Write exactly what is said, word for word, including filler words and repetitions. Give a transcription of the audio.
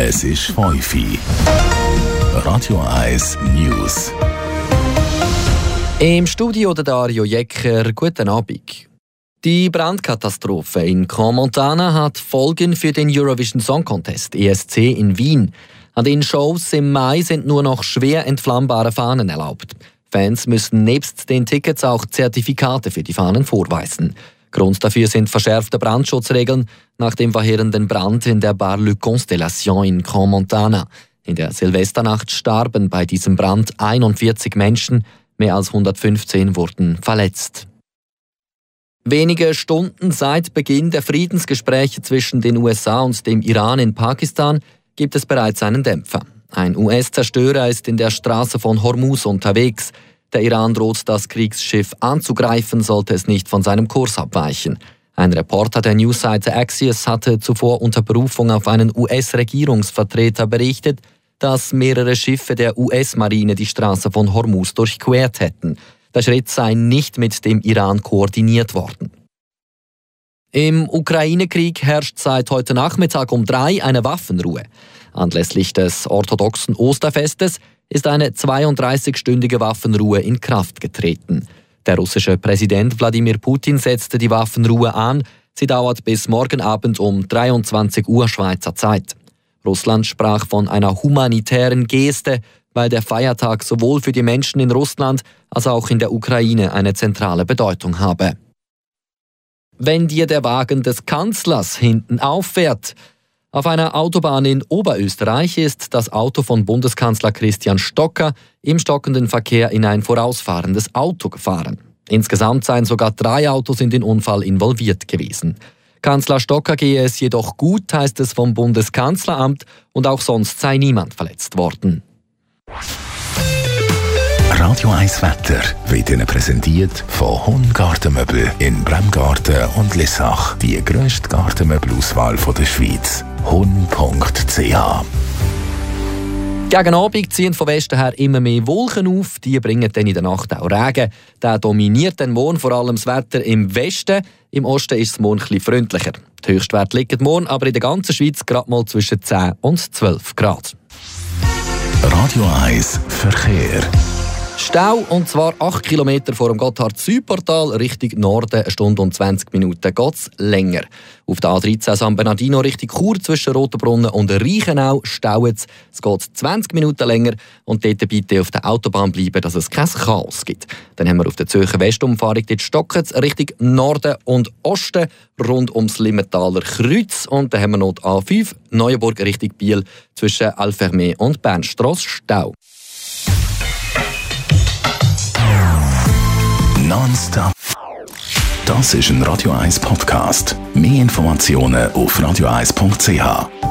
Es ist fünf Uhr. Radio eins News. Im Studio der Dario Jecker, guten Abend. Die Brandkatastrophe in Crans-Montana hat Folgen für den Eurovision Song Contest E S C in Wien. An den Shows im Mai sind nur noch schwer entflammbare Fahnen erlaubt. Fans müssen nebst den Tickets auch Zertifikate für die Fahnen vorweisen. Grund dafür sind verschärfte Brandschutzregeln nach dem verheerenden Brand in der Bar Le Constellation in Crans-Montana. In der Silvesternacht starben bei diesem Brand einundvierzig Menschen, mehr als hundertfünfzehn wurden verletzt. Wenige Stunden seit Beginn der Friedensgespräche zwischen den U S A und dem Iran in Pakistan gibt es bereits einen Dämpfer. Ein U S-Zerstörer ist in der Straße von Hormuz unterwegs. Der Iran droht, das Kriegsschiff anzugreifen, sollte es nicht von seinem Kurs abweichen. Ein Reporter der Newsseite Axios hatte zuvor unter Berufung auf einen U S-Regierungsvertreter berichtet, dass mehrere Schiffe der U S-Marine die Straße von Hormuz durchquert hätten. Der Schritt sei nicht mit dem Iran koordiniert worden. Im Ukraine-Krieg herrscht seit heute Nachmittag um drei eine Waffenruhe. Anlässlich des orthodoxen Osterfestes ist eine zweiunddreißigstündige Waffenruhe in Kraft getreten. Der russische Präsident Wladimir Putin setzte die Waffenruhe an. Sie dauert bis morgen Abend um dreiundzwanzig Uhr Schweizer Zeit. Russland sprach von einer humanitären Geste, weil der Feiertag sowohl für die Menschen in Russland als auch in der Ukraine eine zentrale Bedeutung habe. Wenn dir der Wagen des Kanzlers hinten auffährt. Auf einer Autobahn in Oberösterreich ist das Auto von Bundeskanzler Christian Stocker im stockenden Verkehr in ein vorausfahrendes Auto gefahren. Insgesamt seien sogar drei Autos in den Unfall involviert gewesen. Kanzler Stocker gehe es jedoch gut, heißt es vom Bundeskanzleramt, und auch sonst sei niemand verletzt worden. Radio eins Wetter wird Ihnen präsentiert von Hun Gartenmöbel in Bremgarten und Lissach. Die grösste Gartenmöbelauswahl der Schweiz. hun punkt c h. Gegen Abend ziehen von Westen her immer mehr Wolken auf. Die bringen dann in der Nacht auch Regen. Der dominiert dann morgen vor allem das Wetter im Westen. Im Osten ist es morgen etwas freundlicher. Die Höchstwerte liegen morgen aber in der ganzen Schweiz gerade mal zwischen zehn und zwölf Grad. Radio eins Verkehr. Stau, und zwar acht Kilometer vor dem Gotthard-Südportal Richtung Norden, eine Stunde und zwanzig Minuten geht es länger. Auf der A dreizehn San Bernardino Richtung Chur zwischen Rotenbrunnen und Reichenau staut es. Es geht zwanzig Minuten länger, und dort bitte auf der Autobahn bleiben, dass es kein Chaos gibt. Dann haben wir auf der Zürcher Westumfahrung dort stocken Richtung Norden und Osten rund ums Limmentaler Kreuz, und dann haben wir noch die A fünf Neuenburg Richtung Biel zwischen Alfermee und Bernstrasse Stau. Nonstop. Das ist ein Radio eins Podcast. Mehr Informationen auf radio eins punkt c h.